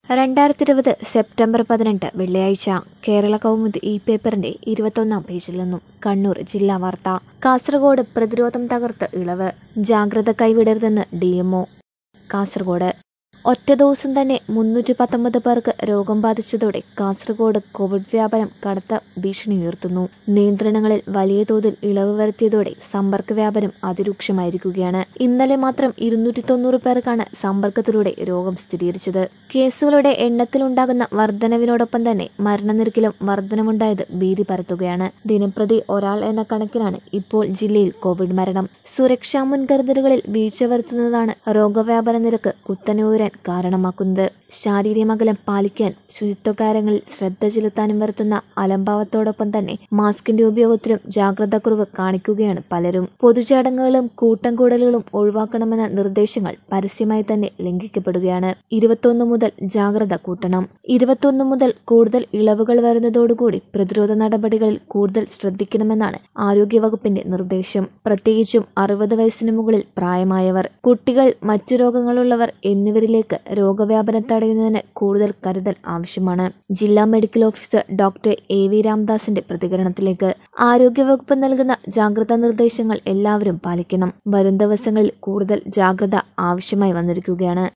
2020 September 18 വെള്ളിയാഴ്ച കേരള കൗമുദി ഈ പേപ്പറിന്റെ 21-ാം പേജിൽ നിന്നും കണ്ണൂർ ജില്ലാ വാർത്ത. കാസർഗോഡ് പ്രതിരോധം തകർത്ത് ഇളവ്, ജാഗ്രത കൈവിടരുതെന്ന് DMO. കാസർഗോഡ് ഒറ്റ ദിവസം തന്നെ 319 പേർക്ക് രോഗം ബാധിച്ചതോടെ കാസർഗോഡ് കോവിഡ് വ്യാപനം കടുത്ത ഭീഷണി ഉയർത്തുന്നു. നിയന്ത്രണങ്ങളിൽ വലിയ തോതിൽ ഇളവ് വരുത്തിയതോടെ സമ്പർക്ക വ്യാപനം അതിരൂക്ഷമായിരിക്കുകയാണ്. ഇന്നലെ മാത്രം 290 പേർക്കാണ് സമ്പർക്കത്തിലൂടെ രോഗം സ്ഥിരീകരിച്ചത്. കേസുകളുടെ എണ്ണത്തിലുണ്ടാകുന്ന വർധനവിനോടൊപ്പം തന്നെ മരണനിരക്കിലും വർധനമുണ്ടായത് ഭീതി പരത്തുകയാണ്. ദിനംപ്രതി ഒരാൾ എന്ന കണക്കിനാണ് ഇപ്പോൾ ജില്ലയിൽ കോവിഡ് മരണം. സുരക്ഷാ മുൻകരുതലുകളിൽ വീഴ്ച വരുത്തുന്നതാണ് രോഗവ്യാപന നിരക്ക് കുത്തനെ ഉയരാൻ കാരണമാക്കുന്നത്. ശാരീരിക അകലം പാലിക്കാൻ, ശുചിത്വ കാര്യങ്ങളിൽ ശ്രദ്ധ ചെലുത്താനും വരുത്തുന്ന അലംഭാവത്തോടൊപ്പം തന്നെ മാസ്കിന്റെ ഉപയോഗത്തിലും ജാഗ്രതാക്കുറവ് കാണിക്കുകയാണ് പലരും. പൊതുചടങ്ങുകളും കൂട്ടം കൂടലുകളും ഒഴിവാക്കണമെന്ന നിർദ്ദേശങ്ങൾ പരസ്യമായി തന്നെ ലംഘിക്കപ്പെടുകയാണ്. 21 മുതൽ ജാഗ്രത കൂട്ടണം. 21 മുതൽ കൂടുതൽ ഇളവുകൾ വരുന്നതോടുകൂടി പ്രതിരോധ നടപടികളിൽ കൂടുതൽ ശ്രദ്ധിക്കണമെന്നാണ് ആരോഗ്യവകുപ്പിന്റെ നിർദ്ദേശം. പ്രത്യേകിച്ചും 60 വയസ്സിന് മുകളിൽ പ്രായമായവർ, കുട്ടികൾ, മറ്റു രോഗങ്ങളുള്ളവർ എന്നിവരിലേക്ക് രോഗവ്യാപനം തടയുന്നതിന് കൂടുതൽ കരുതൽ ആവശ്യമാണ്. ജില്ലാ മെഡിക്കൽ ഓഫീസർ ഡോക്ടർ AV രാംദാസിന്റെ പ്രതികരണത്തിലേക്ക്. ആരോഗ്യവകുപ്പ് നൽകുന്ന ജാഗ്രതാ നിർദ്ദേശങ്ങൾ എല്ലാവരും പാലിക്കണം. വരും ദിവസങ്ങളിൽ കൂടുതൽ ജാഗ്രത ആവശ്യമായി വന്നിരിക്കുകയാണ്.